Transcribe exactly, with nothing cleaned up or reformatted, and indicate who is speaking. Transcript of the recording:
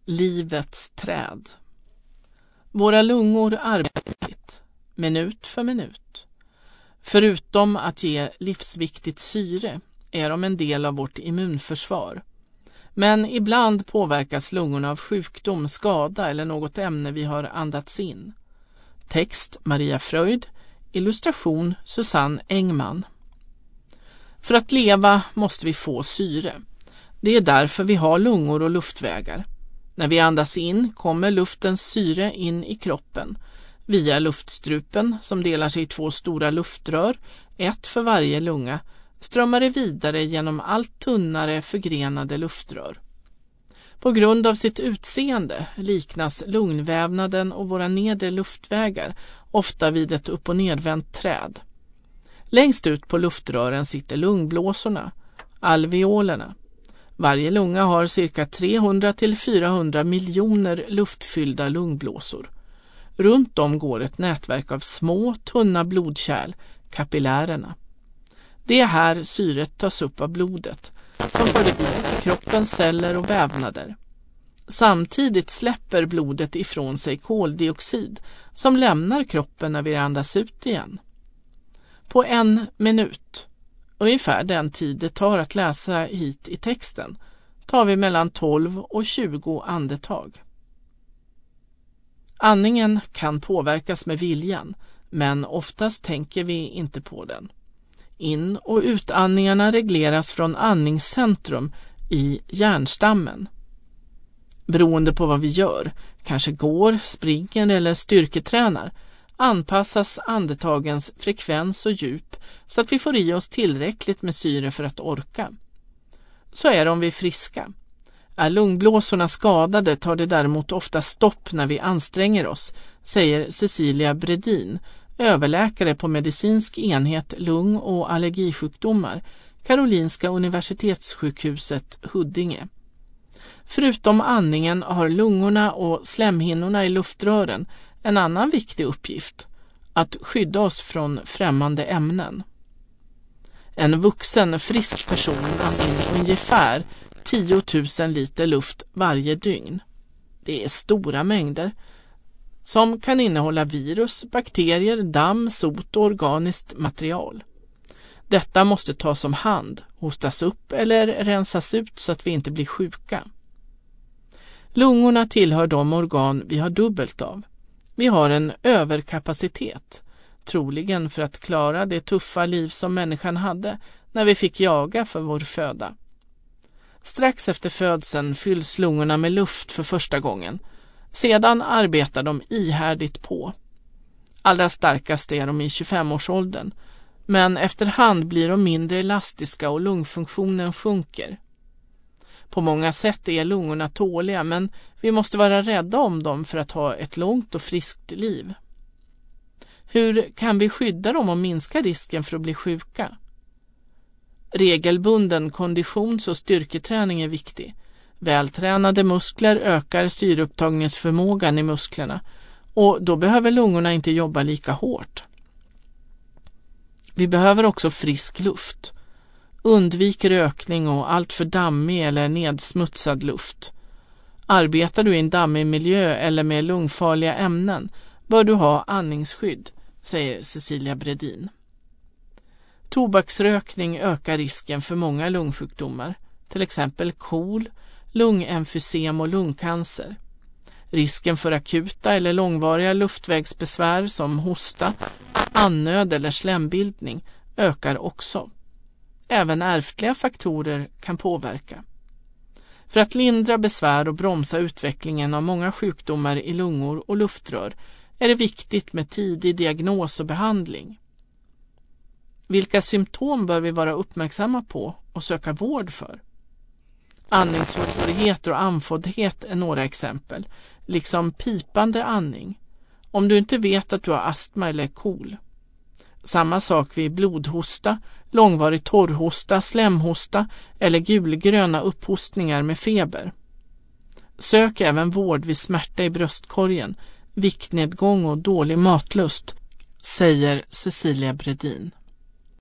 Speaker 1: livets träd. Våra lungor arbetar minut för minut. Förutom att ge livsviktigt syre är de en del av vårt immunförsvar. Men ibland påverkas lungorna av sjukdom, skada eller något ämne vi har andats in. Text Maria Freud, illustration Susanne Engman. För att leva måste vi få syre. Det är därför vi har lungor och luftvägar. När vi andas in kommer luftens syre in i kroppen. Via luftstrupen, som delar sig i två stora luftrör, ett för varje lunga, strömmar det vidare genom allt tunnare förgrenade luftrör. På grund av sitt utseende liknas lungvävnaden och våra nedre luftvägar ofta vid ett upp- och nedvänt träd. Längst ut på luftrören sitter lungblåsorna, alveolerna. Varje lunga har cirka trehundra till fyrahundra miljoner luftfyllda lungblåsor. Runt om går ett nätverk av små, tunna blodkärl, kapillärerna. Det är här syret tas upp av blodet, som för det vidare till kroppens celler och vävnader. Samtidigt släpper blodet ifrån sig koldioxid, som lämnar kroppen när vi andas ut igen. På en minut, ungefär den tid det tar att läsa hit i texten, tar vi mellan tolv och tjugo andetag. Andningen kan påverkas med viljan, men oftast tänker vi inte på den. In- och utandningarna regleras från andningscentrum i hjärnstammen. Beroende på vad vi gör, kanske går, springer eller styrketränar, anpassas andetagens frekvens och djup så att vi får i oss tillräckligt med syre för att orka. Så är det om vi är friska. Är lungblåsorna skadade tar det däremot ofta stopp när vi anstränger oss, säger Cecilia Bredin, överläkare på medicinsk enhet lung- och allergisjukdomar, Karolinska universitetssjukhuset Huddinge. Förutom andningen har lungorna och slemhinnorna i luftrören en annan viktig uppgift, att skydda oss från främmande ämnen. En vuxen, frisk person andas in ungefär tio tusen liter luft varje dygn. Det är stora mängder som kan innehålla virus, bakterier, damm, sot och organiskt material. Detta måste tas om hand, hostas upp eller rensas ut så att vi inte blir sjuka. Lungorna tillhör de organ vi har dubbelt av. Vi har en överkapacitet, troligen för att klara det tuffa liv som människan hade när vi fick jaga för vår föda. Strax efter födseln fylls lungorna med luft för första gången. Sedan arbetar de ihärdigt på. Allra starkast är de i tjugofemårsåldern, men efterhand blir de mindre elastiska och lungfunktionen sjunker. På många sätt är lungorna tåliga, men vi måste vara rädda om dem för att ha ett långt och friskt liv. Hur kan vi skydda dem och minska risken för att bli sjuka? Regelbunden konditions- och styrketräning är viktig. Vältränade muskler ökar syreupptagningsförmågan i musklerna och då behöver lungorna inte jobba lika hårt. Vi behöver också frisk luft. Undvik rökning och allt för dammig eller nedsmutsad luft. Arbetar du i en dammig miljö eller med lungfarliga ämnen bör du ha andningsskydd, säger Cecilia Bredin. Tobaksrökning ökar risken för många lungsjukdomar, till exempel KOL, lungemfysem och lungcancer. Risken för akuta eller långvariga luftvägsbesvär som hosta, andnöd eller slembildning ökar också. Även ärftliga faktorer kan påverka. För att lindra besvär och bromsa utvecklingen av många sjukdomar i lungor och luftrör är det viktigt med tidig diagnos och behandling. Vilka symptom bör vi vara uppmärksamma på och söka vård för? Andningssvårigheter och andfåddhet är några exempel, liksom pipande andning, om du inte vet att du har astma eller KOL. Samma sak vid blodhosta, långvarig torrhosta, slemhosta eller gulgröna upphostningar med feber. Sök även vård vid smärta i bröstkorgen, viktnedgång och dålig matlust, säger Cecilia Bredin.